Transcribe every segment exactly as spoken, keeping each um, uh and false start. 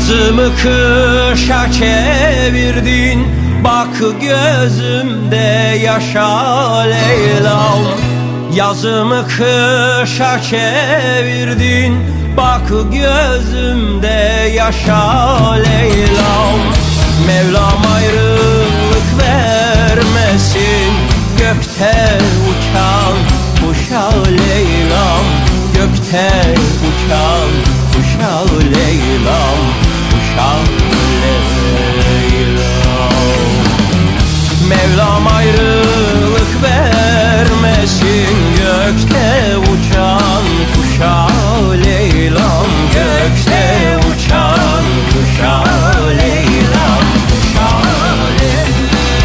Yazımı kışa çevirdin, bak gözümde yaşa Leyla'm. Yazımı kışa çevirdin, bak gözümde yaşa Leyla'm. Mevlam ayrılık vermesin, gökte uçan kuşa Leyla'm. Gökte uçan kuşa Leyla'm, kuşa Leyla'm. Mevlam ayrılık vermesin, gökte uçan kuşa Leyla'm. Gökte uçan kuşa Leyla'm, kuşa Leyla'm.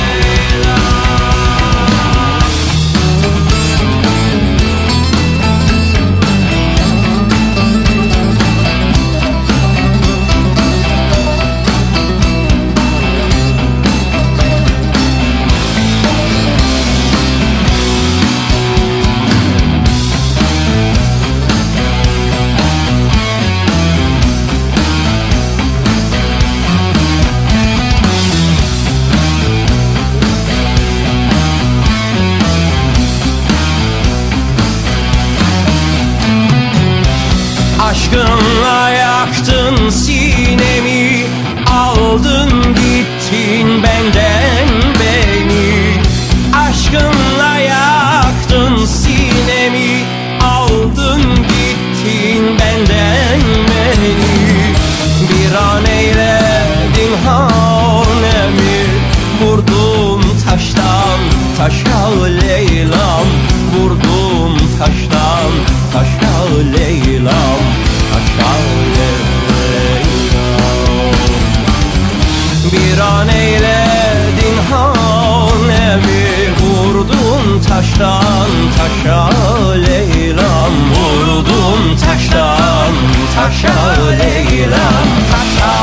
Aşkınla yaktın sinemi, aldın gittin benden beni. Aşkınla yaktın sinemi, aldın gittin benden beni. Bir an eyledin hanemi, vurdum taştan taşa Leyla'm. Vurdum taştan taşa Leyla'm, taşa Leyla'm. Bir an eyledin hanemi, vurdum taştan taşa Leyla'm. Vurdum taştan taşa Leyla'm, taşa